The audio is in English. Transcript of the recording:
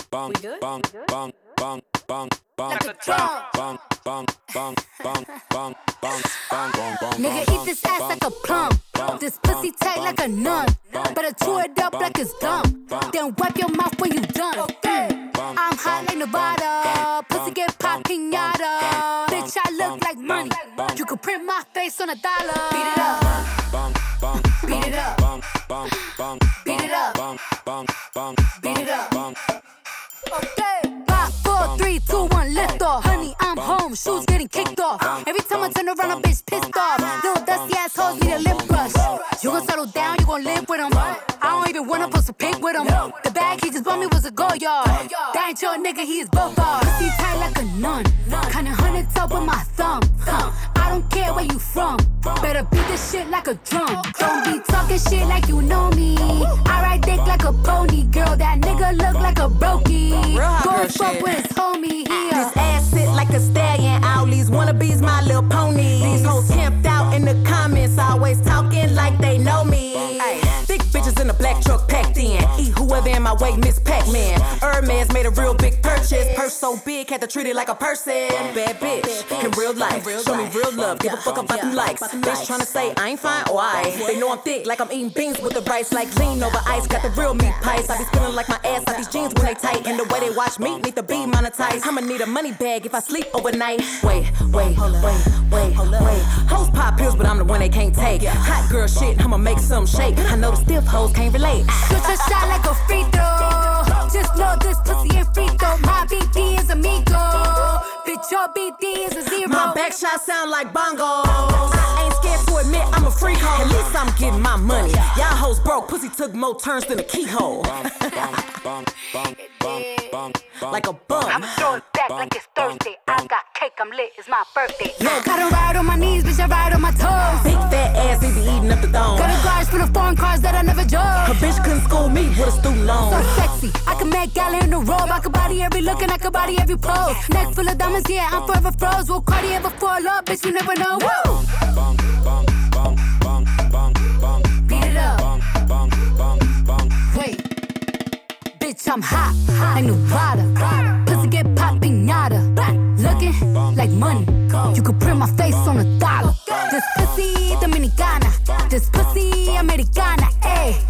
bang, We good? bang, bang, bang, bang, bang, Like a drum. bang, bang, bang, bang, bang, bang, bang, bang. Nigga, eat this ass like a plum. This pussy tight like a nun. Better chew it up like it's gum. Then wipe your mouth when you done. I'm hot like Nevada. Pussy get pop pinata. Bitch, I look like money. You could print my face on a dollar. Beat it up. Beat it up. Beat it up. Beat it up. Okay. 5, 4, 3, 2, 1, lift off. Honey, I'm home. Shoes getting kicked off. Every time I turn around, a bitch pissed off. Little dusty assholes need a lip brush. You gon' settle down, you gon' live with him. I don't even wanna post a pic with him. The bag he just bought me was a go yard. That ain't your nigga, he is both bars. Pussy tight like a nun. Kinda honey top with my thumb. I don't care where you from. Better beat this shit like a drum. Don't be talking shit like you know me. I ride dick like a pony, girl. That nigga look like a brokey. Go fuck with his homie here. This ass sit like a stallion. All these wannabes, my little pony. These hoes camped out in the comments, always talking like they know me. Thick bitches in a black truck packed in. Eat whoever in my way, Miss Pac-Man. Hermes made a real big purchase. Purse so big, had to treat it like a person. Bad bitch, in real life. Show me real love, give a fuck about them likes. Bitch tryna say I ain't fine, why? They know I'm thick, like I'm eating beans with the rice. Like lean over ice, got the real meat pies. I be spinning like my ass out these jeans when they tight. And the way they watch me, need to be monetized. I'ma need a money bag if I sleep overnight. Wait. Hoes pop pills, but I'm the one they can't take. Hot girl shit, I'ma make some shake. I know the stiff hoes can't relate. Shoot your shot like a free throw. Just know this pussy ain't free throw. My BD is amigo. Bitch, your BD is a zero. My back shot sound like bongos. I ain't scared to admit I'm a freak hoe. At least I'm getting my money. Y'all hoes broke, pussy took more turns than a keyhole. Like a bum. I'm throwing back like it's Thursday. I got cake, I'm lit, it's my birthday. Look, I don't ride on my knees, bitch, I ride on my toes. Big fat ass, they be eating up the dome. Got a garage full of foreign cars that I never drove. A bitch couldn't school me with a student loan. So sexy, I can make gala in the robe. I can body every look and I can body every pose. Neck full of diamonds, yeah, I'm forever froze. Will Cardi ever fall up, bitch, you never know. Woo! Beat it up. Wait. Bitch, I'm hot, like Nevada. Pussy get pop pinata. Looking like money. You could print my face on a dollar. This pussy Dominicana. This pussy Americana. Ayy.